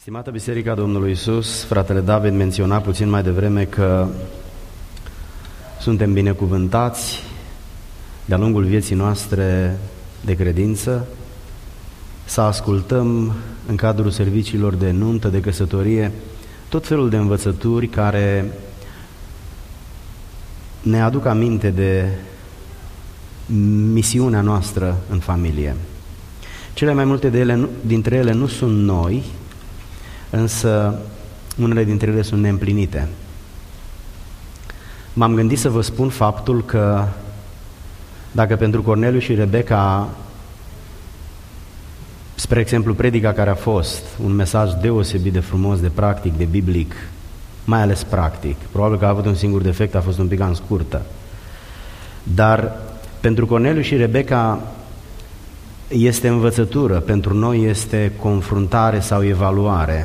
Stimată Biserica Domnului Iisus, fratele David menționa puțin mai devreme că suntem binecuvântați de-a lungul vieții noastre de credință să ascultăm în cadrul serviciilor de nuntă, de căsătorie, tot felul de învățături care ne aduc aminte de misiunea noastră în familie. Cele mai multe dintre ele nu sunt noi, însă unele dintre ele sunt neîmplinite. M-am gândit să vă spun faptul că dacă pentru Corneliu și Rebecca, spre exemplu, predica care a fost un mesaj deosebit de frumos, de practic, de biblic, mai ales practic, probabil că a avut un singur defect, a fost un pic cam scurtă, dar pentru Corneliu și Rebecca este învățătură, pentru noi este confruntare sau evaluare.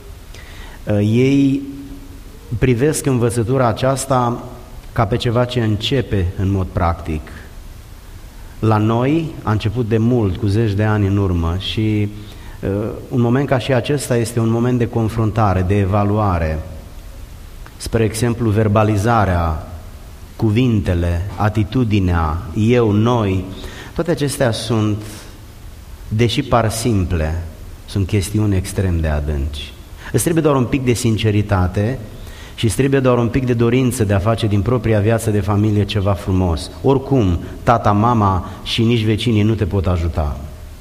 Ei privesc învățătura aceasta ca pe ceva ce începe în mod practic. La noi a început de mult, cu zeci de ani în urmă, și un moment ca și acesta este un moment de confruntare, de evaluare. Spre exemplu, verbalizarea, cuvintele, atitudinea, eu, noi, toate acestea sunt, deși par simple, sunt chestiuni extrem de adânci. Îți trebuie doar un pic de sinceritate și îți trebuie doar un pic de dorință de a face din propria viață de familie ceva frumos. Oricum, tata, mama și nici vecinii nu te pot ajuta.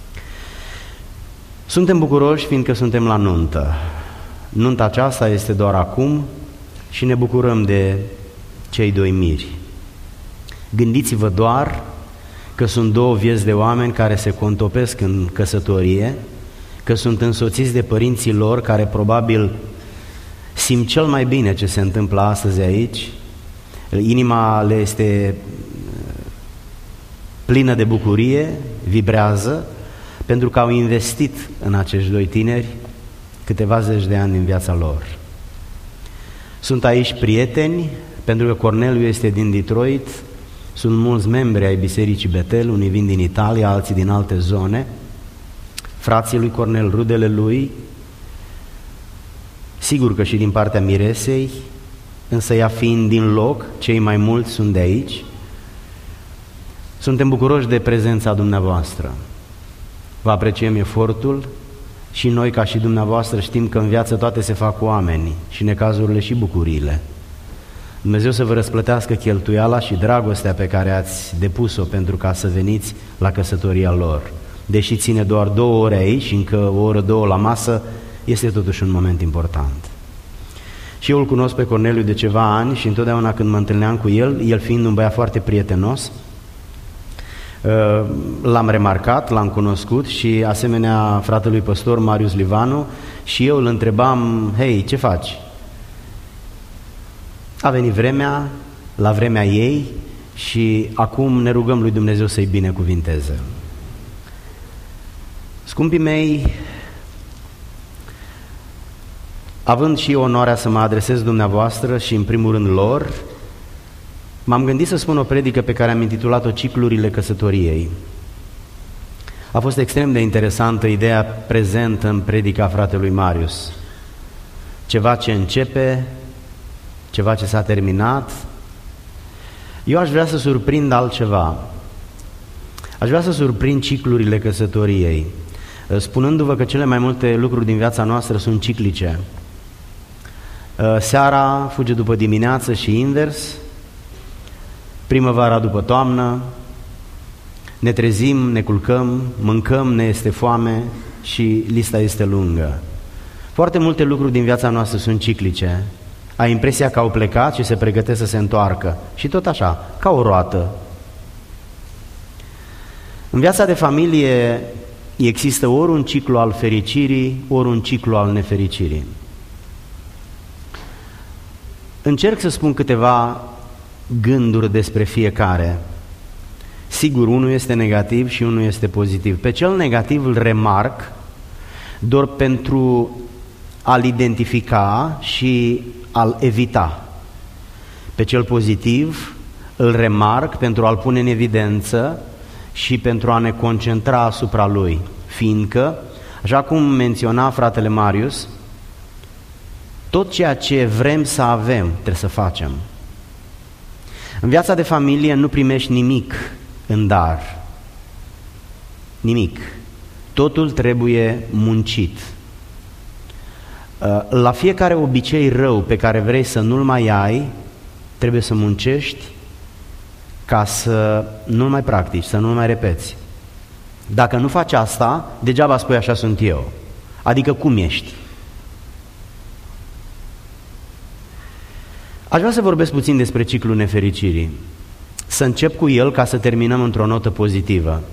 Suntem bucuroși fiindcă suntem la nuntă. Nunta aceasta este doar acum și ne bucurăm de cei doi miri. Gândiți-vă doar că sunt două vieți de oameni care se contopesc în căsătorie, că sunt însoțiți de părinții lor care probabil simt cel mai bine ce se întâmplă astăzi aici, inima le este plină de bucurie, vibrează, pentru că au investit în acești doi tineri câteva zeci de ani din viața lor. Sunt aici prieteni, pentru că Corneliu este din Detroit, sunt mulți membri ai Bisericii Betel, unii vin din Italia, alții din alte zone, frații lui Cornel, rudele lui, sigur că și din partea miresei, însă ea fiind din loc, cei mai mulți sunt de aici. Suntem bucuroși de prezența dumneavoastră. Vă apreciem efortul și noi, ca și dumneavoastră, știm că în viață toate se fac cu oameni, și necazurile și bucuriile. Dumnezeu să vă răsplătească cheltuiala și dragostea pe care ați depus-o pentru ca să veniți la căsătoria lor. Deși ține doar 2 ore aici și încă 1 oră, 2 la masă, este totuși un moment important. Și eu îl cunosc pe Corneliu de ceva ani și întotdeauna când mă întâlneam cu el fiind un băiat foarte prietenos, l-am remarcat, l-am cunoscut și asemenea fratelui păstor Marius Livanu, și eu îl întrebam: hei, ce faci? A venit vremea, la vremea ei, și acum ne rugăm lui Dumnezeu să-i binecuvinteze. Scumpii mei, având și onoarea să mă adresez dumneavoastră și în primul rând lor, m-am gândit să spun o predică pe care am intitulat-o Ciclurile căsătoriei. A fost extrem de interesantă ideea prezentă în predica fratelui Marius. Ceva ce începe, ceva ce s-a terminat. Eu aș vrea să surprind altceva. Aș vrea să surprind ciclurile căsătoriei, spunându-vă că cele mai multe lucruri din viața noastră sunt ciclice. Seara fuge după dimineață și invers, primăvara după toamnă, ne trezim, ne culcăm, mâncăm, ne este foame și lista este lungă. Foarte multe lucruri din viața noastră sunt ciclice. Ai impresia că au plecat și se pregătesc să se întoarcă. Și tot așa, ca o roată. În viața de familie există ori un ciclu al fericirii, ori un ciclu al nefericirii. Încerc să spun câteva gânduri despre fiecare. Sigur, unul este negativ și unul este pozitiv. Pe cel negativ îl remarc doar pentru a-l identifica și a-l evita. Pe cel pozitiv îl remarc pentru a-l pune în evidență și pentru a ne concentra asupra lui, fiindcă, așa cum menționa fratele Marius, Tot ceea ce vrem să avem, trebuie să facem. În viața de familie nu primești nimic în dar. Nimic. Totul trebuie muncit. La fiecare obicei rău pe care vrei să nu-l mai ai, trebuie să muncești ca să nu-l mai practici, să nu-l mai repeți. Dacă nu faci asta, degeaba spui așa sunt eu. Adică cum ești? Aș vrea să vorbesc puțin despre ciclul nefericirii. Să încep cu el ca să terminăm într-o notă pozitivă.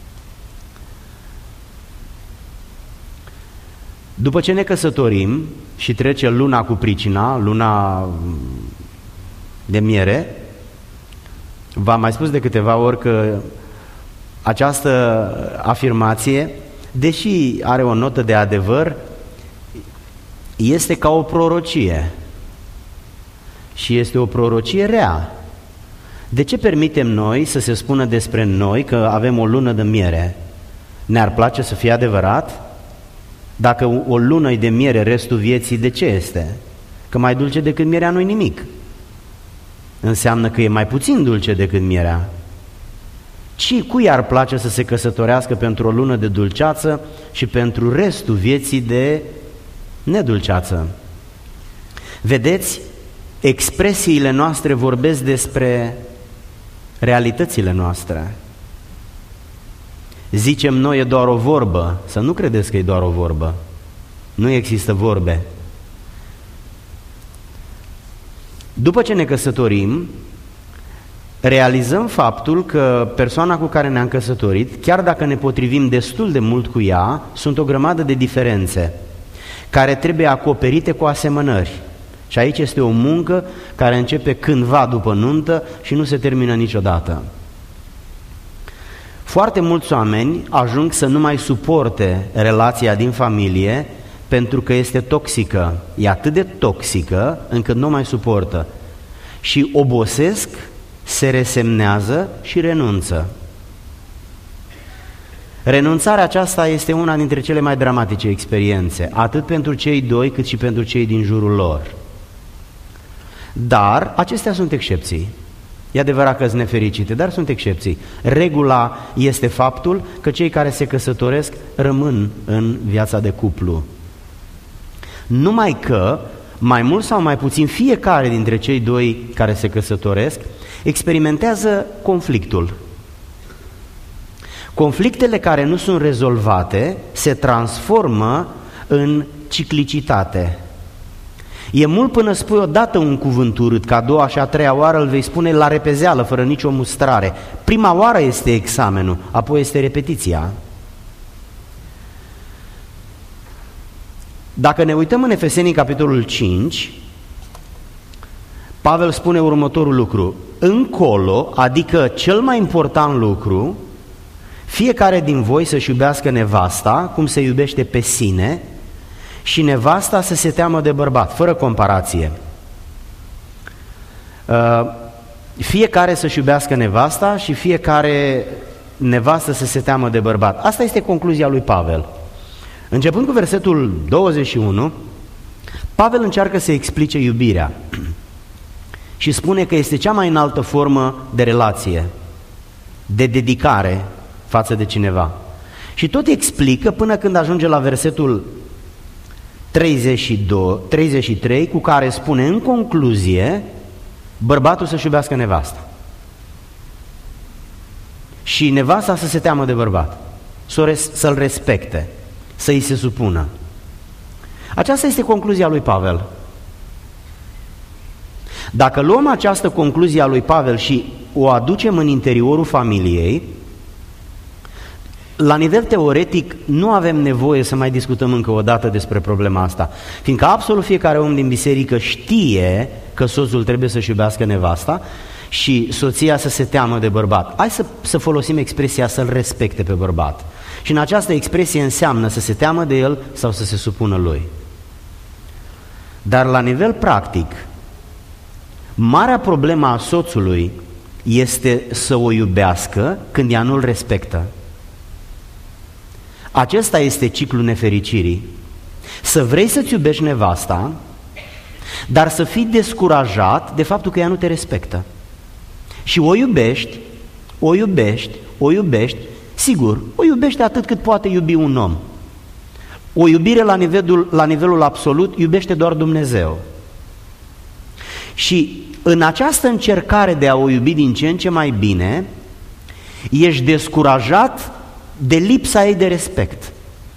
După ce ne căsătorim și trece luna cu pricina, luna de miere, v-am mai spus de câteva ori că această afirmație, deși are o notă de adevăr, este ca o prorocie. Și este o prorocie rea. De ce permitem noi să se spună despre noi că avem o lună de miere? Ne-ar place să fie adevărat? Dacă o lună e de miere, restul vieții de ce este? Că mai dulce decât mierea nu-i nimic. Înseamnă că e mai puțin dulce decât mierea. Cui ar place să se căsătorească pentru o lună de dulceață și pentru restul vieții de nedulceață? Vedeți, expresiile noastre vorbesc despre realitățile noastre. Zicem noi e doar o vorbă, să nu credeți că e doar o vorbă. Nu există vorbe. După ce ne căsătorim, realizăm faptul că persoana cu care ne-am căsătorit, chiar dacă ne potrivim destul de mult cu ea, sunt o grămadă de diferențe care trebuie acoperite cu asemănări. Și aici este o muncă care începe cândva după nuntă și nu se termină niciodată. Foarte mulți oameni ajung să nu mai suporte relația din familie pentru că este toxică. E atât de toxică încât nu mai suportă. Și obosesc, se resemnează și renunță. Renunțarea aceasta este una dintre cele mai dramatice experiențe, atât pentru cei doi cât și pentru cei din jurul lor. Dar acestea sunt excepții. E adevărat că sunt nefericite, dar sunt excepții. Regula este faptul că cei care se căsătoresc rămân în viața de cuplu. Numai că, mai mult sau mai puțin, fiecare dintre cei doi care se căsătoresc experimentează conflictul. Conflictele care nu sunt rezolvate se transformă în ciclicitate. E mult până spui odată un cuvânt urât, că a doua și a treia oară îl vei spune la repezeală, fără nicio mustrare. Prima oară este examenul, apoi este repetiția. Dacă ne uităm în Efeseni, capitolul 5, Pavel spune următorul lucru: încolo, adică cel mai important lucru, fiecare din voi să-și iubească nevasta cum se iubește pe sine și nevasta să se teamă de bărbat, fără comparație. Fiecare să-și iubească nevasta și fiecare nevastă să se teamă de bărbat. Asta este concluzia lui Pavel. Începând cu versetul 21, Pavel încearcă să explice iubirea și spune că este cea mai înaltă formă de relație, de dedicare față de cineva. Și tot explică până când ajunge la versetul 33, cu care spune în concluzie bărbatul să-și iubească nevasta și nevasta să se teamă de bărbat, să-l respecte, să-i se supună. Aceasta este concluzia lui Pavel. Dacă luăm această concluzie a lui Pavel și o aducem în interiorul familiei, la nivel teoretic nu avem nevoie să mai discutăm încă o dată despre problema asta, fiindcă absolut fiecare om din biserică știe că soțul trebuie să-și iubească nevasta și soția să se teamă de bărbat. Hai să folosim expresia să-l respecte pe bărbat. Și în această expresie înseamnă să se teamă de el sau să se supună lui. Dar la nivel practic, marea problemă a soțului este să o iubească când ea nu-l respectă. Acesta este ciclul nefericirii. Să vrei să-ți iubești nevasta dar să fii descurajat de faptul că ea nu te respectă. Și o iubești, o iubești, o iubești, sigur, o iubești atât cât poate iubi un om. O iubire la nivelul absolut iubește doar Dumnezeu. Și în această încercare de a o iubi din ce în ce mai bine, ești descurajat de lipsa ei de respect.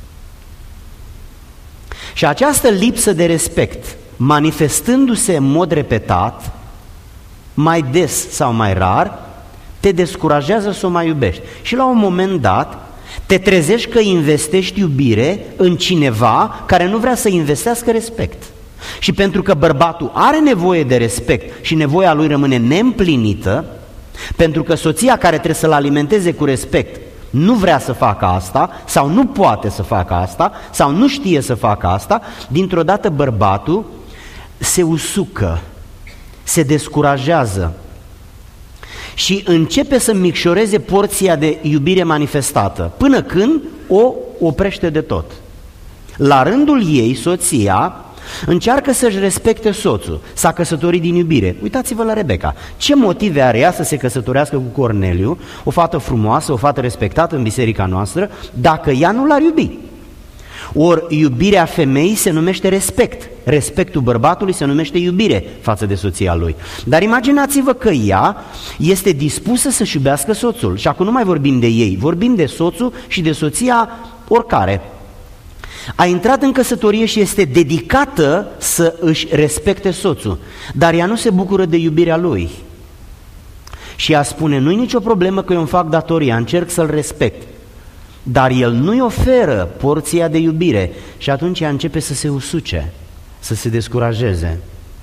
Și această lipsă de respect, manifestându-se în mod repetat, mai des sau mai rar, te descurajează să o mai iubești. Și la un moment dat te trezești că investești iubire în cineva care nu vrea să investească respect. Și pentru că bărbatul are nevoie de respect și nevoia lui rămâne neîmplinită, pentru că soția care trebuie să-l alimenteze cu respect nu vrea să facă asta, sau nu poate să facă asta, sau nu știe să facă asta, dintr-o dată bărbatul se usucă, se descurajează și începe să micșoreze porția de iubire manifestată, până când o oprește de tot. La rândul ei, soția încearcă să-și respecte soțul, s-a căsătorit din iubire. Uitați-vă la Rebecca. Ce motive are ea să se căsătorească cu Corneliu, o fată frumoasă, o fată respectată în biserica noastră, dacă ea nu l-ar iubi? Ori iubirea femeii se numește respect, respectul bărbatului se numește iubire față de soția lui. Dar imaginați-vă că ea este dispusă să-și iubească soțul. Și acum nu mai vorbim de ei, vorbim de soțul și de soția oricare. A intrat în căsătorie și este dedicată să își respecte soțul, dar ea nu se bucură de iubirea lui. Și ea spune, nu-i nicio problemă că eu îmi fac datoria, încerc să-l respect, dar el nu-i oferă porția de iubire și atunci ea începe să se usuce, să se descurajeze.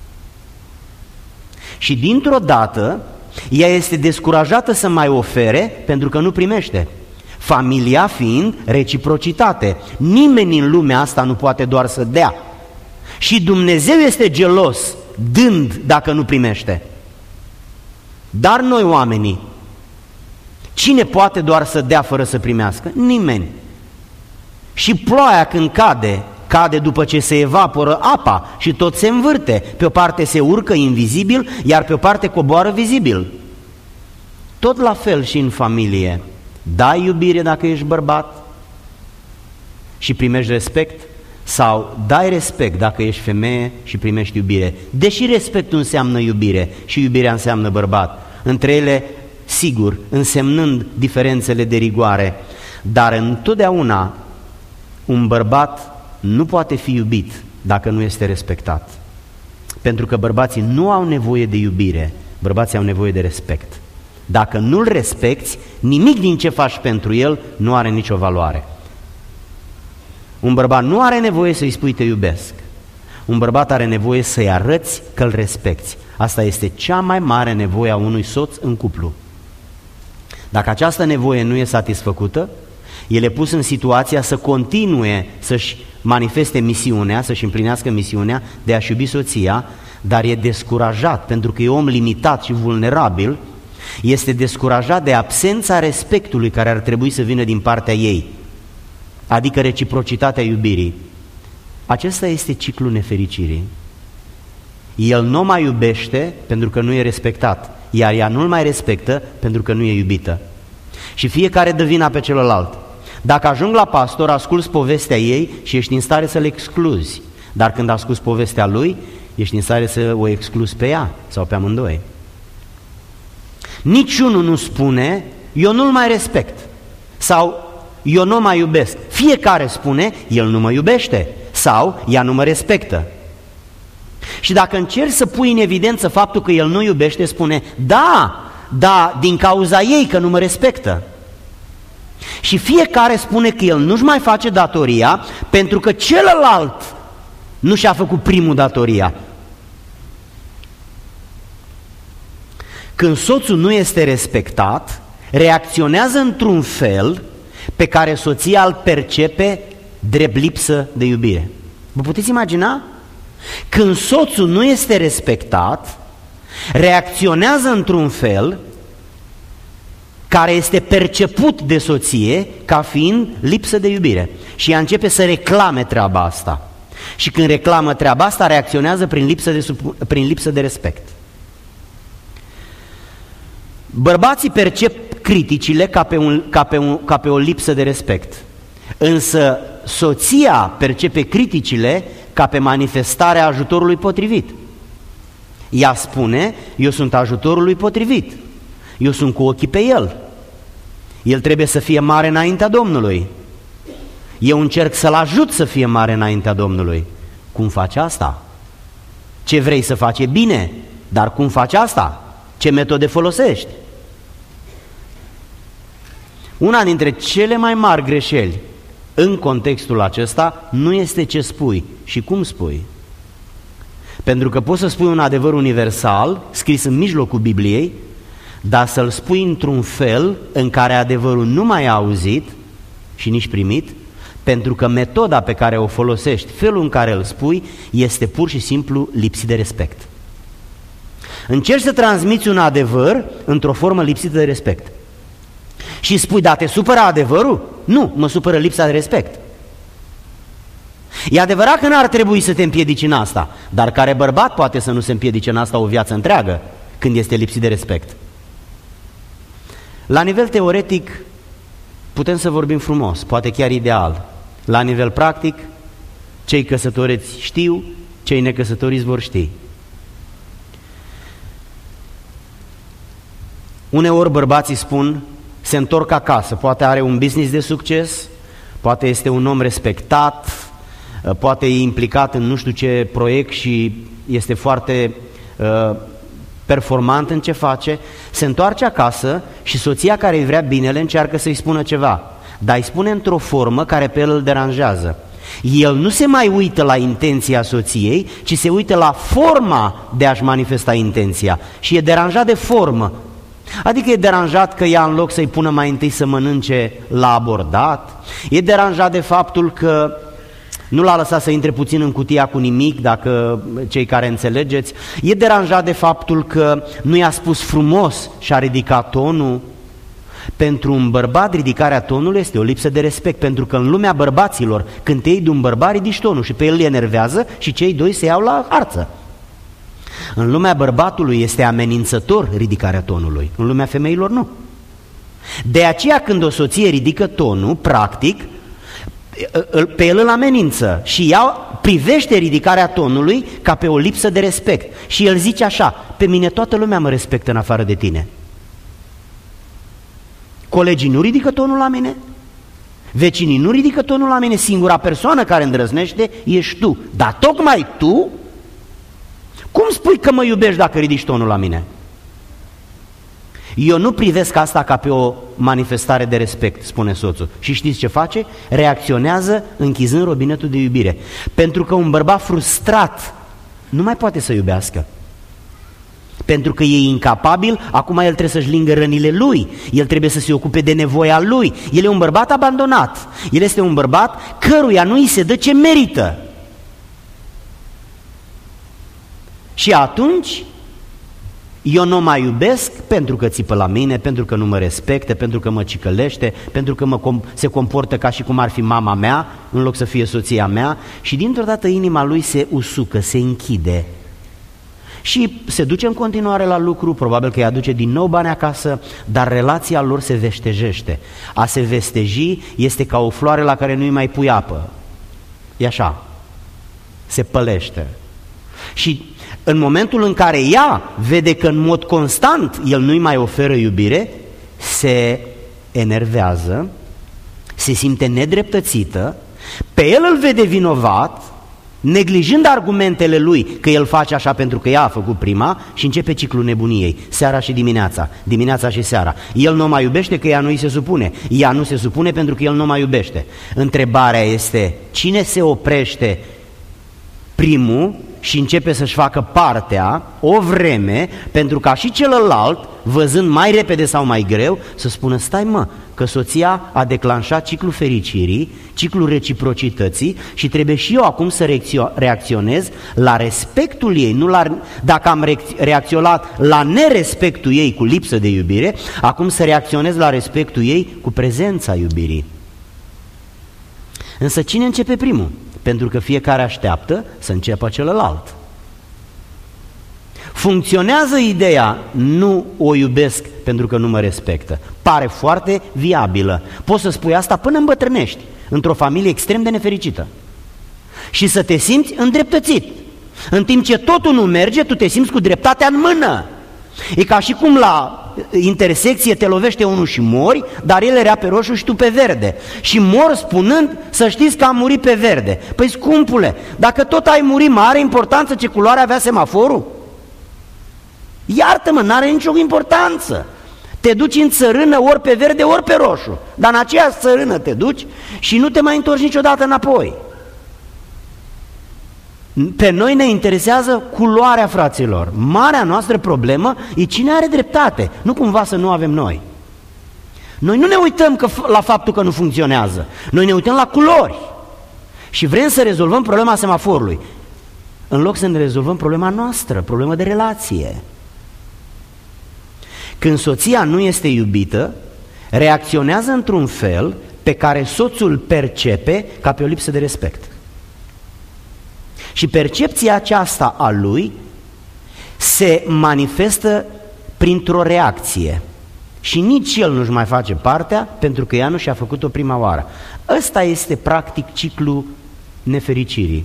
Și dintr-o dată ea este descurajată să mai ofere pentru că nu primește. Familia fiind reciprocitate. Nimeni în lumea asta nu poate doar să dea. Și Dumnezeu este gelos dând dacă nu primește. Dar noi oamenii, cine poate doar să dea fără să primească? Nimeni. Și ploaia când cade după ce se evaporă apa și tot se învârte. Pe o parte se urcă invizibil, iar pe o parte coboară vizibil. Tot la fel și în familie. Dai iubire dacă ești bărbat și primești respect, sau dai respect dacă ești femeie și primești iubire. Deși respectul înseamnă iubire și iubirea înseamnă bărbat, între ele, sigur, însemnând diferențele de rigoare, dar întotdeauna un bărbat nu poate fi iubit dacă nu este respectat. Pentru că bărbații nu au nevoie de iubire, bărbații au nevoie de respect. Dacă nu-l respecti, nimic din ce faci pentru el nu are nicio valoare. Un bărbat nu are nevoie să-i spui te iubesc. Un bărbat are nevoie să-i arăți că îl respecti. Asta este cea mai mare nevoie a unui soț în cuplu. Dacă această nevoie nu e satisfăcută, el e pus în situația să continue să-și manifeste misiunea, să-și împlinească misiunea de a-și iubi soția, dar e descurajat pentru că e om limitat și vulnerabil. Este descurajat de absența respectului care ar trebui să vină din partea ei, adică reciprocitatea iubirii. Acesta este ciclul nefericirii. El nu mai iubește pentru că nu e respectat, iar ea nu-l mai respectă pentru că nu e iubită. Și fiecare dă vina pe celălalt. Dacă ajung la pastor, asculți povestea ei și ești în stare să le excluzi, dar când asculți povestea lui, ești în stare să o excluzi pe ea sau pe amândoi. Niciunul nu spune, eu nu-l mai respect sau eu nu mai iubesc. Fiecare spune, el nu mă iubește sau ea nu mă respectă. Și dacă încerci să pui în evidență faptul că el nu iubește, spune, da, din cauza ei că nu mă respectă. Și fiecare spune că el nu-și mai face datoria pentru că celălalt nu și-a făcut primul datoria. Când soțul nu este respectat, reacționează într-un fel pe care soția îl percepe drept lipsă de iubire. Vă puteți imagina? Când soțul nu este respectat, reacționează într-un fel care este perceput de soție ca fiind lipsă de iubire. Și ea începe să reclame treaba asta. Și când reclamă treaba asta, reacționează prin lipsă de respect. Bărbații percep criticile ca pe o lipsă de respect, însă soția percepe criticile ca pe manifestarea ajutorului potrivit. Ea spune, eu sunt ajutorul lui potrivit, eu sunt cu ochii pe el, el trebuie să fie mare înaintea Domnului, eu încerc să-l ajut să fie mare înaintea Domnului. Cum faci asta? Ce vrei să faci? E bine, dar cum faci asta? Ce metode folosești? Una dintre cele mai mari greșeli în contextul acesta nu este ce spui și cum spui. Pentru că poți să spui un adevăr universal, scris în mijlocul Bibliei, dar să-l spui într-un fel în care adevărul nu mai e auzit și nici primit, pentru că metoda pe care o folosești, felul în care îl spui, este pur și simplu lipsit de respect. Încerci să transmiți un adevăr într-o formă lipsită de respect. Și spui, da, te supără adevărul? Nu, mă supără lipsa de respect. E adevărat că n-ar trebui să te împiedici în asta, dar care bărbat poate să nu se împiedice în asta o viață întreagă când este lipsit de respect? La nivel teoretic putem să vorbim frumos, poate chiar ideal. La nivel practic, cei căsătoriți știu, cei necăsătoriți vor ști. Uneori bărbații spun, se întorc acasă, poate are un business de succes, poate este un om respectat, poate e implicat în nu știu ce proiect și este foarte performant în ce face, se întoarce acasă și soția care îi vrea binele încearcă să-i spună ceva, dar îi spune într-o formă care pe el îl deranjează. El nu se mai uită la intenția soției, ci se uită la forma de a-și manifesta intenția și e deranjat de formă. Adică e deranjat că ea, în loc să-i pună mai întâi să mănânce, l-a abordat, e deranjat de faptul că nu l-a lăsat să intre puțin în cutia cu nimic, dacă cei care înțelegeți, e deranjat de faptul că nu i-a spus frumos și a ridicat tonul. Pentru un bărbat, ridicarea tonului este o lipsă de respect, pentru că în lumea bărbaților, când te iei de un bărbat, ridici tonul și pe el îl enervează și cei doi se iau la harță. În lumea bărbatului este amenințător ridicarea tonului, în lumea femeilor nu. De aceea când o soție ridică tonul, practic, pe el îl amenință și ea privește ridicarea tonului ca pe o lipsă de respect. Și el zice așa, pe mine toată lumea mă respectă în afară de tine. Colegii nu ridică tonul la mine, vecinii nu ridică tonul la mine, singura persoană care îndrăznește ești tu. Dar tocmai tu, cum spui că mă iubești dacă ridici tonul la mine? Eu nu privesc asta ca pe o manifestare de respect, spune soțul. Și știți ce face? Reacționează închizând robinetul de iubire. Pentru că un bărbat frustrat nu mai poate să iubească. Pentru că e incapabil, acum el trebuie să-și lingă rănile lui, el trebuie să se ocupe de nevoia lui. El e un bărbat abandonat, el este un bărbat căruia nu îi se dă ce merită. Și atunci eu nu mai iubesc pentru că țipă la mine, pentru că nu mă respectă, pentru că mă cicălește, pentru că se comportă ca și cum ar fi mama mea, în loc să fie soția mea, și dintr-o dată inima lui se usucă, se închide. Și se duce în continuare la lucru, probabil că îi aduce din nou bani acasă, dar relația lor se vestejește. A se vesteji este ca o floare la care nu-i mai pui apă. E așa, se pălește. Și în momentul în care ea vede că în mod constant el nu-i mai oferă iubire, se enervează, se simte nedreptățită, pe el îl vede vinovat, neglijând argumentele lui că el face așa pentru că ea a făcut prima, și începe ciclul nebuniei, seara și dimineața, dimineața și seara. El nu mai iubește că ea nu îi se supune, ea nu se supune pentru că el nu mai iubește. Întrebarea este, cine se oprește primul și începe să-și facă partea o vreme, pentru ca și celălalt, văzând mai repede sau mai greu, să spună, stai mă, că soția a declanșat ciclul fericirii, ciclul reciprocității și trebuie și eu acum să reacționez la respectul ei, nu la, dacă am reacționat la nerespectul ei cu lipsă de iubire, acum să reacționez la respectul ei cu prezența iubirii. Însă cine începe primul? Pentru că fiecare așteaptă să înceapă celălalt. Funcționează ideea, nu o iubesc pentru că nu mă respectă. Pare foarte viabilă. Poți să spui asta până îmbătrânești, într-o familie extrem de nefericită. Și să te simți îndreptățit. În timp ce totul nu merge, tu te simți cu dreptatea în mână. E ca și cum la intersecție te lovește unul și mori, dar el era pe roșu și tu pe verde. Și mor spunând, să știți că am murit pe verde. Păi scumpule, dacă tot ai murit, are importanță ce culoare avea semaforul? Iartă-mă, n-are nicio importanță. Te duci în țărână ori pe verde, ori pe roșu. Dar în aceeași țărână te duci și nu te mai întorci niciodată înapoi. Pe noi ne interesează culoarea, fraților. Marea noastră problemă e cine are dreptate, nu cumva să nu avem noi. Noi nu ne uităm la faptul că nu funcționează, noi ne uităm la culori și vrem să rezolvăm problema semaforului, în loc să ne rezolvăm problema noastră, problema de relație. Când soția nu este iubită, reacționează într-un fel pe care soțul percepe ca pe o lipsă de respect. Și percepția aceasta a lui se manifestă printr-o reacție. Și nici el nu-și mai face partea pentru că ea nu și-a făcut-o prima oară. Ăsta este practic ciclul nefericirii.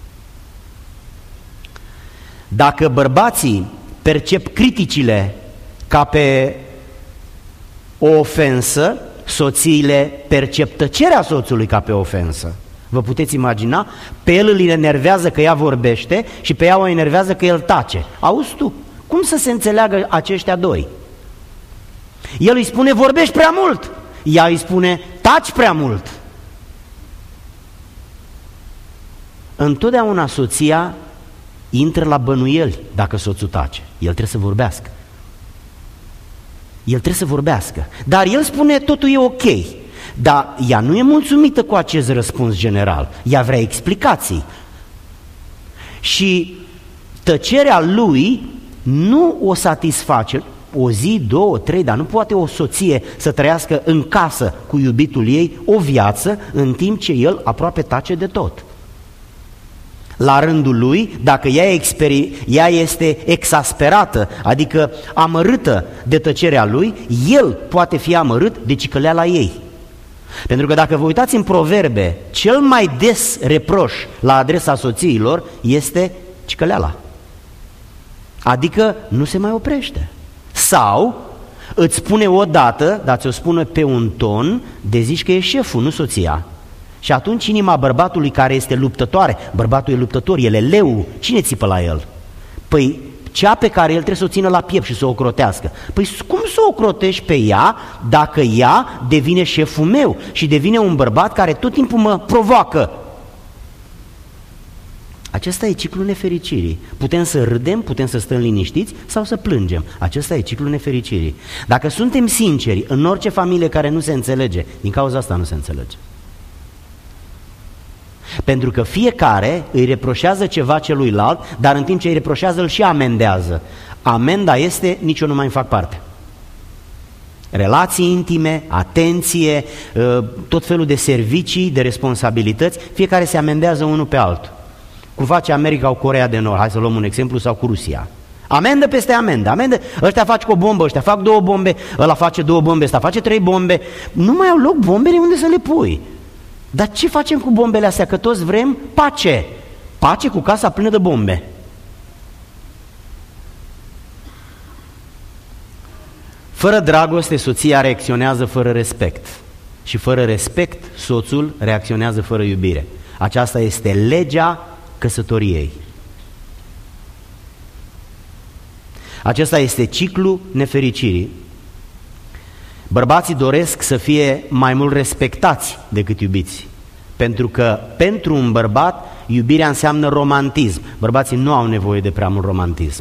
Dacă bărbații percep criticile ca pe o ofensă, soțiile percep tăcerea soțului ca pe o ofensă. Vă puteți imagina? Pe el îl enervează că ea vorbește și pe ea o enervează că el tace. Auzi tu, cum să se înțeleagă aceștia doi? El îi spune, vorbești prea mult. Ea îi spune, taci prea mult. Întotdeauna soția intră la bănuieli dacă soțul tace. El trebuie să vorbească. El trebuie să vorbească. Dar el spune, totul e ok. Dar ea nu e mulțumită cu acest răspuns general. Ea vrea explicații. Și tăcerea lui nu o satisface o zi, 2, 3, dar nu poate o soție să trăiască în casă cu iubitul ei o viață în timp ce el aproape tace de tot. La rândul lui, dacă ea este exasperată, adică amărâtă de tăcerea lui, el poate fi amărât de cicăleala ei. Pentru că dacă vă uitați în Proverbe, cel mai des reproș la adresa soțiilor este cicăleala. Adică nu se mai oprește. Sau îți spune o dată, dar ți-o spune pe un ton, de zici că e șeful, nu soția. Și atunci inima bărbatului care este luptătoare, bărbatul e luptător, el e leu, cine țipă la el? Păi cea pe care el trebuie să o țină la piept și să o ocrotească. Păi cum să o ocrotești pe ea dacă ea devine șeful meu și devine un bărbat care tot timpul mă provoacă? Acesta e ciclul nefericirii. Putem să râdem, putem să stăm liniștiți sau să plângem. Acesta e ciclul nefericirii. Dacă suntem sinceri în orice familie care nu se înțelege, din cauza asta nu se înțelege. Pentru că fiecare îi reproșează ceva celuilalt, dar în timp ce îi reproșează îl și amendează. Amenda este, nici eu nu mai fac parte. Relații intime, atenție, tot felul de servicii, de responsabilități, fiecare se amendează unul pe altul. Cum face America cu Coreea de Nord, hai să luăm un exemplu, sau cu Rusia. Amendă peste amendă, ăștia fac o bombă, ăștia fac 2 bombe, ăla face 2 bombe, ăsta face 3 bombe, nu mai au loc bombele unde să le pui. Dar ce facem cu bombele astea? Că toți vrem pace. Pace cu casa plină de bombe. Fără dragoste, soția reacționează fără respect. Și fără respect, soțul reacționează fără iubire. Aceasta este legea căsătoriei. Acesta este ciclul nefericirii. Bărbații doresc să fie mai mult respectați decât iubiți, pentru că pentru un bărbat iubirea înseamnă romantism. Bărbații nu au nevoie de prea mult romantism.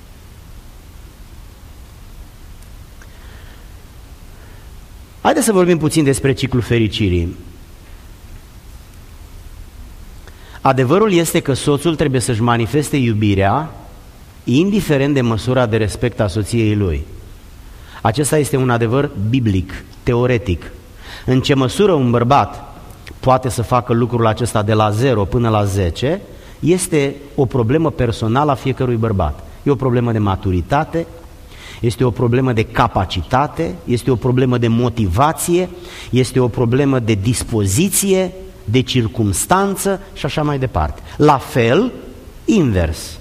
Haideți să vorbim puțin despre ciclul fericirii. Adevărul este că soțul trebuie să-și manifeste iubirea indiferent de măsura de respect a soției lui. Acesta este un adevăr biblic, teoretic. În ce măsură un bărbat poate să facă lucrul acesta de la 0 până la 10, este o problemă personală a fiecărui bărbat. E o problemă de maturitate, este o problemă de capacitate, este o problemă de motivație, este o problemă de dispoziție, de circumstanță și așa mai departe. La fel, invers.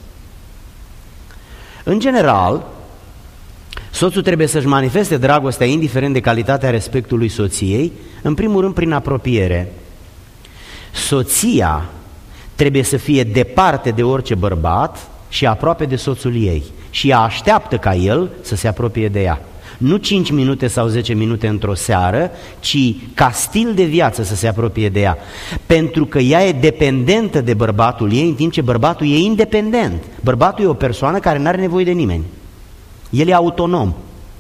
În general, soțul trebuie să-și manifeste dragostea indiferent de calitatea respectului soției, în primul rând prin apropiere. Soția trebuie să fie departe de orice bărbat și aproape de soțul ei și ea așteaptă ca el să se apropie de ea. Nu 5 minute sau 10 minute într-o seară, ci ca stil de viață să se apropie de ea. Pentru că ea e dependentă de bărbatul ei, în timp ce bărbatul e independent. Bărbatul e o persoană care nu are nevoie de nimeni. El e autonom.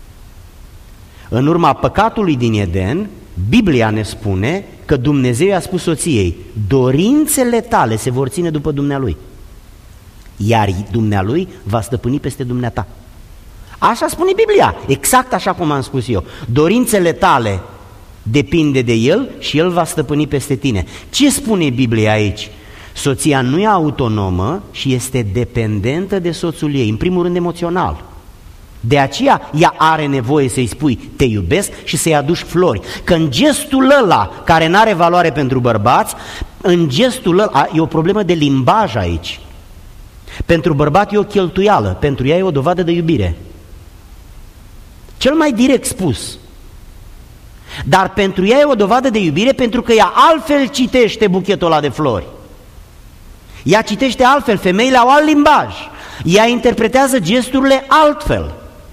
În urma păcatului din Eden, Biblia ne spune că Dumnezeu i-a spus soției: dorințele tale se vor ține după dumnealui, iar dumnealui va stăpâni peste dumneata. Așa spune Biblia, exact așa cum am spus eu. Dorințele tale depinde de el și el va stăpâni peste tine. Ce spune Biblia aici? Soția nu e autonomă și este dependentă de soțul ei, în primul rând emoțional. De aceea ea are nevoie să-i spui te iubesc și să-i aduci flori. Că în gestul ăla, care n-are valoare pentru bărbați, în gestul ăla e o problemă de limbaj aici. Pentru bărbat e o cheltuială, pentru ea e o dovadă de iubire. Cel mai direct spus. Dar pentru ea e o dovadă de iubire pentru că ea altfel citește buchetul ăla de flori. Ea citește altfel, femeile au alt limbaj. Ea interpretează gesturile altfel.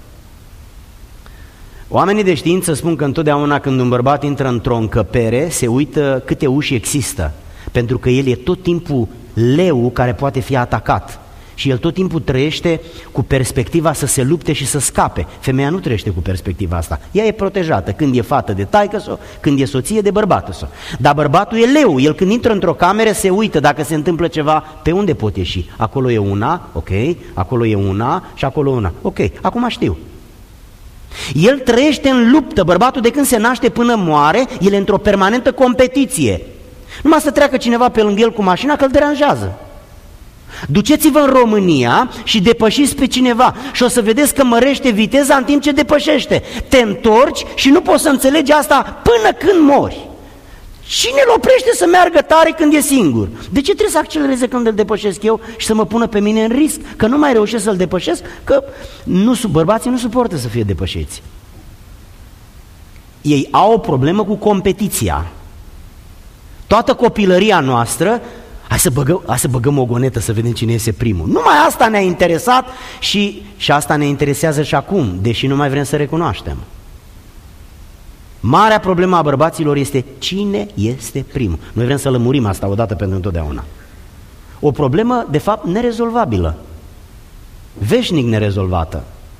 Oamenii de știință spun că întotdeauna când un bărbat intră într-o încăpere, se uită câte uși există, pentru că el e tot timpul leul care poate fi atacat. Și el tot timpul trăiește cu perspectiva să se lupte și să scape. Femeia nu trăiește cu perspectiva asta. Ea e protejată când e fată de taică-s-o, când e soție de bărbată-s-o. Dar bărbatul e leu. El când intră într-o cameră se uită dacă se întâmplă ceva, pe unde pot ieși. Acolo e una, ok, acolo e una și acolo una. Ok, acum știu. El trăiește în luptă. Bărbatul de când se naște până moare, el e într-o permanentă competiție. Numai să treacă cineva pe lângă el cu mașina că îl deranjează. Duceți-vă în România și depășiți pe cineva și o să vedeți că mărește viteza în timp ce depășește. Te întorci și nu poți să înțelegi asta până când mori. Cine îl oprește să meargă tare când e singur? De ce trebuie să accelereze când îl depășesc eu și să mă pună pe mine în risc? Că nu mai reușesc să-l depășesc? Că bărbații nu suportă să fie depășiți. Ei au o problemă cu competiția. Toată copilăria noastră, hai să băgăm o gonetă să vedem cine iese primul. Numai asta ne-a interesat și asta ne interesează și acum, deși nu mai vrem să recunoaștem. Marea problemă a bărbaților este cine este primul. Noi vrem să lămurim asta odată pentru întotdeauna. O problemă, de fapt, nerezolvabilă, veșnic nerezolvată.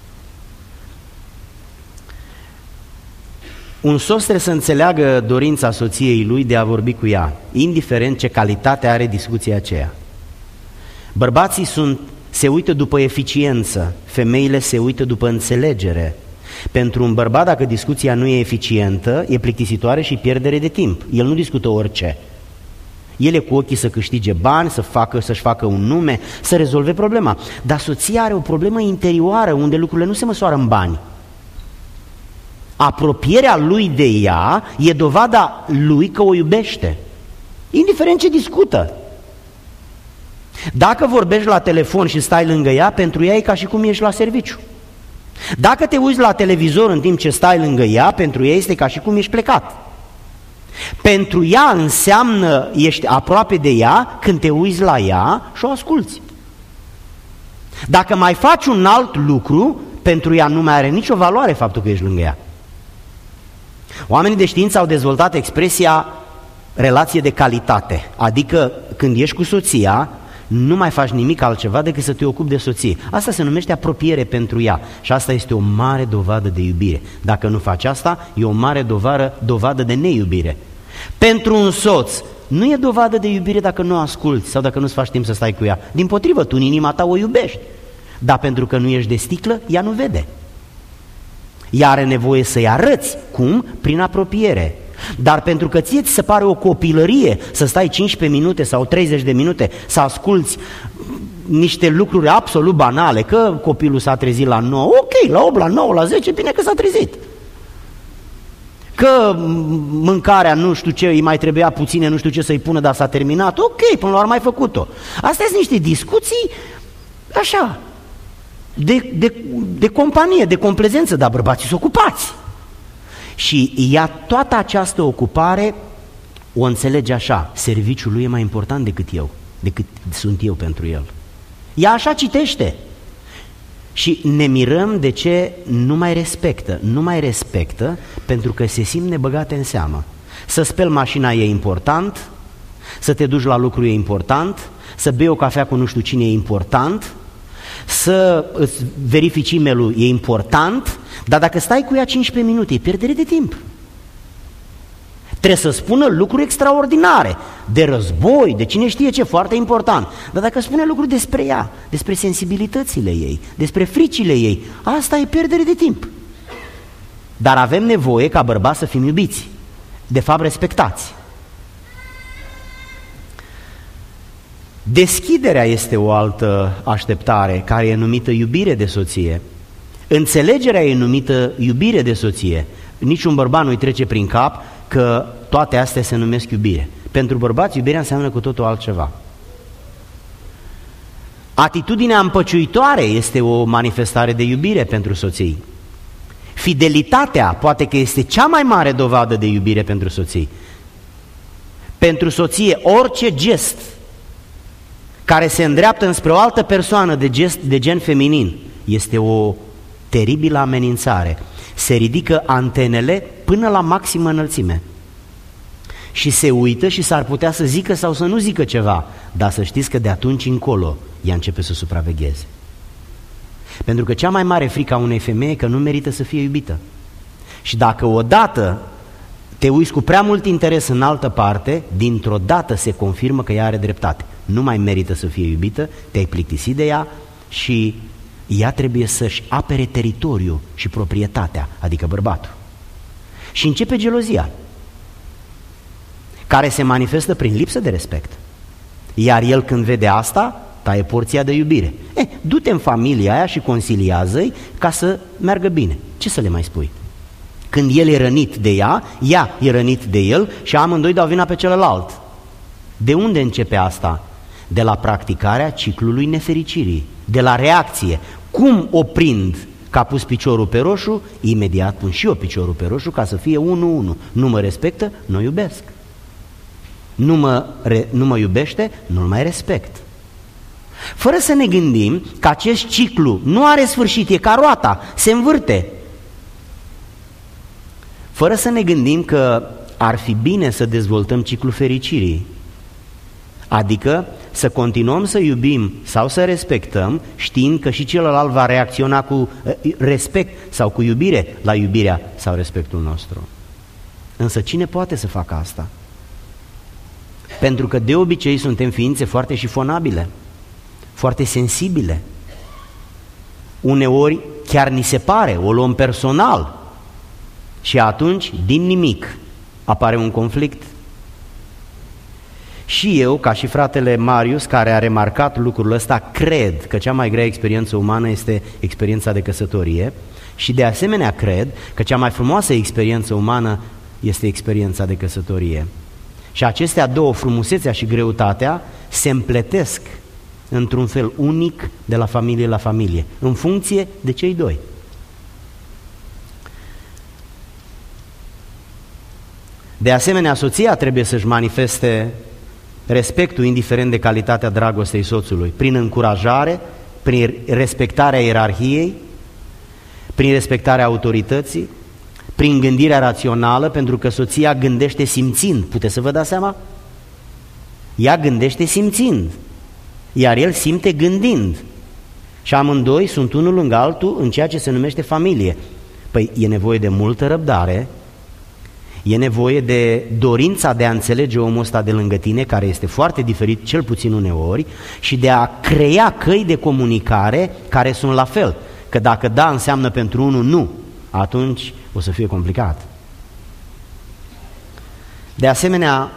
Un soț trebuie să înțeleagă dorința soției lui de a vorbi cu ea, indiferent ce calitate are discuția aceea. Bărbații se uită după eficiență, femeile se uită după înțelegere. Pentru un bărbat, dacă discuția nu e eficientă, e plictisitoare și pierdere de timp. El nu discută orice. El e cu ochii să câștige bani, să-și facă un nume, să rezolve problema. Dar soția are o problemă interioară, unde lucrurile nu se măsoară în bani. Apropierea lui de ea e dovada lui că o iubește, indiferent ce discută. Dacă vorbești la telefon și stai lângă ea, pentru ea e ca și cum ești la serviciu. Dacă te uiți la televizor în timp ce stai lângă ea, pentru ea este ca și cum ești plecat. Pentru ea înseamnă ești aproape de ea când te uiți la ea și o asculți. Dacă mai faci un alt lucru, pentru ea nu mai are nicio valoare faptul că ești lângă ea. Oamenii de știință au dezvoltat expresia relație de calitate, adică când ești cu soția, nu mai faci nimic altceva decât să te ocupi de soție. Asta se numește apropiere pentru ea și asta este o mare dovadă de iubire. Dacă nu faci asta, e o mare dovadă de neiubire. Pentru un soț, nu e dovadă de iubire dacă nu o asculți sau dacă nu-ți faci timp să stai cu ea. Dimpotrivă, tu în inima ta o iubești, dar pentru că nu ești de sticlă, ea nu vede. Ea are nevoie să-i arăți. Cum? Prin apropiere. Dar pentru că ție ți se pare o copilărie să stai 15 minute sau 30 de minute să asculți niște lucruri absolut banale, că copilul s-a trezit la 9, ok, la 8, la 9, la 10, bine că s-a trezit. Că mâncarea nu știu ce, îi mai trebuia puține, nu știu ce să-i pună, dar s-a terminat, ok, până la urmă mai făcut-o. Astea sunt niște discuții, așa, de companie, de complezență, dar bărbații sunt ocupați. Și ea toată această ocupare o înțelege așa, serviciul lui e mai important decât sunt eu pentru el. Ea așa citește. Și ne mirăm de ce nu mai respectă. Nu mai respectă pentru că se simt nebăgate în seamă. Să speli mașina e important, să te duci la lucru e important, să bei o cafea cu nu știu cine e important, să îți verifici e-mail-ul e important, dar dacă stai cu ea 15 minute, e pierdere de timp. Trebuie să spună lucruri extraordinare, de război, de cine știe ce, foarte important. Dar dacă spune lucruri despre ea, despre sensibilitățile ei, despre fricile ei, asta e pierdere de timp. Dar avem nevoie ca bărbați să fim iubiți, de fapt respectați. Deschiderea este o altă așteptare care e numită iubire de soție. Înțelegerea e numită iubire de soție. Niciun bărbat nu-i trece prin cap că toate astea se numesc iubire. Pentru bărbați, iubirea înseamnă cu totul altceva. Atitudinea împăciuitoare este o manifestare de iubire pentru soții. Fidelitatea poate că este cea mai mare dovadă de iubire pentru soții. Pentru soție, orice gest care se îndreaptă înspre o altă persoană de gen feminin este o teribilă amenințare. Se ridică antenele până la maximă înălțime și se uită și s-ar putea să zică sau să nu zică ceva, dar să știți că de atunci încolo ea începe să supravegheze. Pentru că cea mai mare frică a unei femei e că nu merită să fie iubită. Și dacă odată te uiți cu prea mult interes în altă parte, dintr-o dată se confirmă că ea are dreptate. Nu mai merită să fie iubită, te-ai plictisit de ea și ea trebuie să-și apere teritoriul și proprietatea, adică bărbatul. Și începe gelozia, care se manifestă prin lipsă de respect. Iar el când vede asta, taie porția de iubire. Du-te în familia aia și conciliază-i ca să meargă bine. Ce să le mai spui? Când el e rănit de ea e rănit de el și amândoi dau vina pe celălalt. De unde începe asta? De la practicarea ciclului nefericirii, de la reacție. Cum oprind că a pus piciorul pe roșu, imediat pun și eu piciorul pe roșu ca să fie 1-1. Nu mă respectă, nu iubesc. Nu mă iubește, nu-l mai respect. Fără să ne gândim că acest ciclu nu are sfârșit, e ca roata, se învârte. Fără să ne gândim că ar fi bine să dezvoltăm ciclul fericirii, adică să continuăm să iubim sau să respectăm, știind că și celălalt va reacționa cu respect sau cu iubire la iubirea sau respectul nostru. Însă cine poate să facă asta? Pentru că de obicei suntem ființe foarte șifonabile, foarte sensibile. Uneori chiar ni se pare, o luăm personal și atunci din nimic apare un conflict. Și eu, ca și fratele Marius, care a remarcat lucrul ăsta, cred că cea mai grea experiență umană este experiența de căsătorie și de asemenea cred că cea mai frumoasă experiență umană este experiența de căsătorie. Și acestea două, frumusețea și greutatea, se împletesc într-un fel unic de la familie la familie, în funcție de cei doi. De asemenea, soția trebuie să-și manifeste respectul, indiferent de calitatea dragostei soțului, prin încurajare, prin respectarea ierarhiei, prin respectarea autorității, prin gândirea rațională, pentru că soția gândește simțind. Puteți să vă dați seama? Ea gândește simțind, iar el simte gândind. Și amândoi sunt unul lângă altul în ceea ce se numește familie. Păi e nevoie de multă răbdare, e nevoie de dorința de a înțelege omul ăsta de lângă tine, care este foarte diferit, cel puțin uneori, și de a crea căi de comunicare care sunt la fel. Că dacă da înseamnă pentru unul nu, atunci o să fie complicat. De asemenea,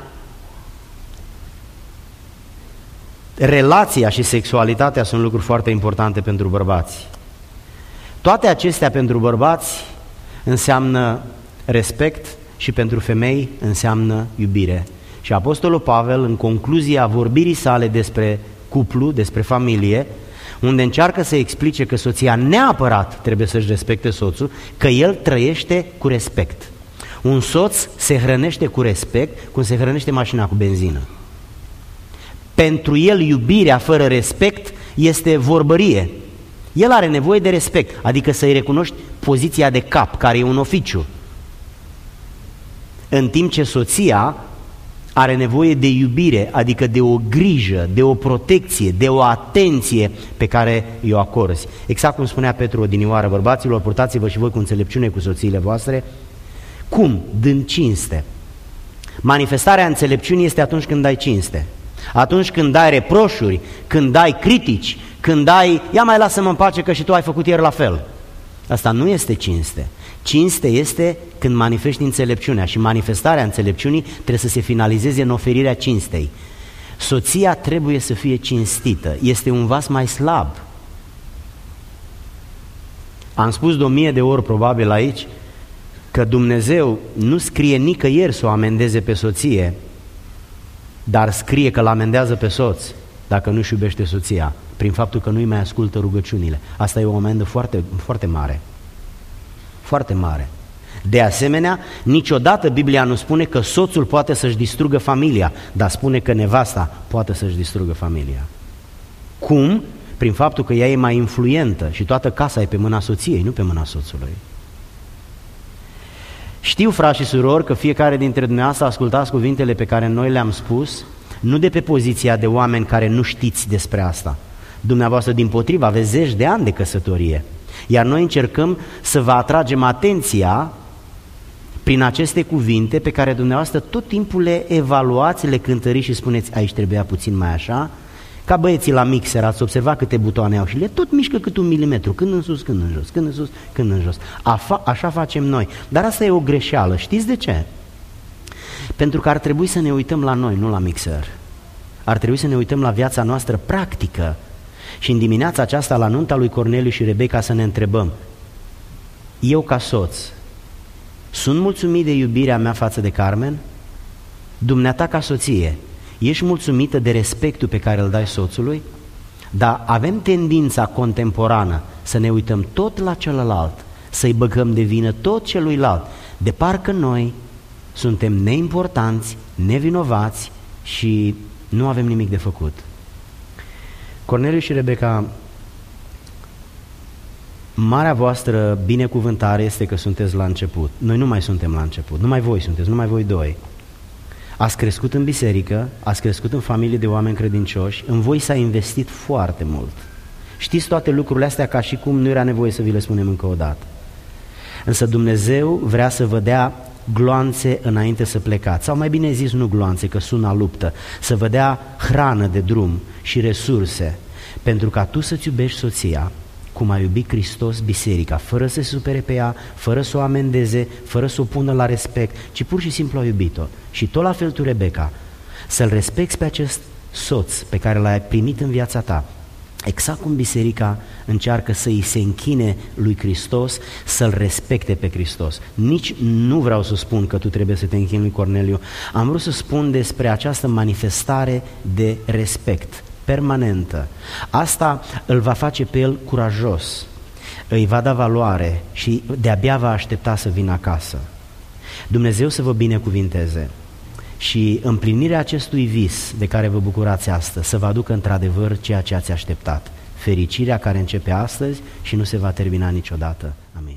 relația și sexualitatea sunt lucruri foarte importante pentru bărbați. Toate acestea pentru bărbați înseamnă respect și pentru femei înseamnă iubire. Și Apostolul Pavel, în concluzia vorbirii sale despre cuplu, despre familie, unde încearcă să explice că soția neapărat trebuie să-și respecte soțul, că el trăiește cu respect. Un soț se hrănește cu respect, cum se hrănește mașina cu benzină. Pentru el iubirea fără respect este vorbărie. El are nevoie de respect, adică să-i recunoști poziția de cap, care e un oficiu. În timp ce soția are nevoie de iubire, adică de o grijă, de o protecție, de o atenție pe care i-o acorzi. Exact cum spunea Petru odinioară: bărbaților, purtați-vă și voi cu înțelepciune cu soțiile voastre. Cum? Dând cinste. Manifestarea înțelepciunii este atunci când dai cinste. Atunci când dai reproșuri, când dai critici, când dai, ia mai lasă-mă în pace că și tu ai făcut ieri la fel. Asta nu este cinste. Cinste este când manifesti înțelepciunea și manifestarea înțelepciunii trebuie să se finalizeze în oferirea cinstei. Soția trebuie să fie cinstită, este un vas mai slab. Am spus de 1000 de ori probabil aici că Dumnezeu nu scrie nicăieri să o amendeze pe soție, dar scrie că l-amendează pe soț dacă nu-și iubește soția, prin faptul că nu-i mai ascultă rugăciunile. Asta e o amendă foarte, foarte mare. Foarte mare. De asemenea, niciodată Biblia nu spune că soțul poate să-și distrugă familia, dar spune că nevasta poate să-și distrugă familia. Cum? Prin faptul că ea e mai influentă și toată casa e pe mâna soției, nu pe mâna soțului. Știu, frați și surori, că fiecare dintre dumneavoastră ascultați cuvintele pe care noi le-am spus, nu de pe poziția de oameni care nu știți despre asta. Dumneavoastră, dimpotrivă, aveți zeci de ani de căsătorie. Iar noi încercăm să vă atragem atenția prin aceste cuvinte pe care dumneavoastră tot timpul le evaluați, le cântăriți și spuneți: aici trebuia puțin mai așa. Ca băieții la mixer, ați observat câte butoane au și le tot mișcă cât 1 milimetru, când în sus, când în jos, când în sus, când în jos. Așa facem noi. Dar asta e o greșeală. Știți de ce? Pentru că ar trebui să ne uităm la noi, nu la mixer. Ar trebui să ne uităm la viața noastră practică. Și în dimineața aceasta, la nunta lui Corneliu și Rebecca, să ne întrebăm: eu ca soț sunt mulțumit de iubirea mea față de Carmen? Dumneata ca soție, ești mulțumită de respectul pe care îl dai soțului? Dar avem tendința contemporană să ne uităm tot la celălalt, să-i băgăm de vină tot celuilalt, de parcă noi suntem neimportanți, nevinovați și nu avem nimic de făcut. Corneliu și Rebecca, marea voastră binecuvântare este că sunteți la început. Noi nu mai suntem la început, numai voi sunteți, numai voi doi. Ați crescut în biserică, ați crescut în familie de oameni credincioși, în voi s-a investit foarte mult. Știți toate lucrurile astea ca și cum nu era nevoie să vi le spunem încă o dată. Însă Dumnezeu vrea să vă dea gloanțe înainte să plecați, sau mai bine zis, nu gloanțe, că sună luptă, să vă dea hrană de drum și resurse, pentru ca tu să-ți iubești soția cum a iubit Hristos biserica, fără să se supere pe ea, fără să o amendeze, fără să o pună la respect, ci pur și simplu a iubit-o. Și tot la fel tu, Rebecca, să-l respecti pe acest soț pe care l-ai primit în viața ta, exact cum biserica încearcă să îi se închine lui Hristos, să-l respecte pe Hristos. Nici nu vreau să spun că tu trebuie să te închini lui Corneliu, am vrut să spun despre această manifestare de respect permanentă. Asta îl va face pe el curajos, îi va da valoare și de-abia va aștepta să vină acasă. Dumnezeu să vă binecuvinteze și împlinirea acestui vis de care vă bucurați astăzi să vă aducă într-adevăr ceea ce ați așteptat, fericirea care începe astăzi și nu se va termina niciodată. Amin.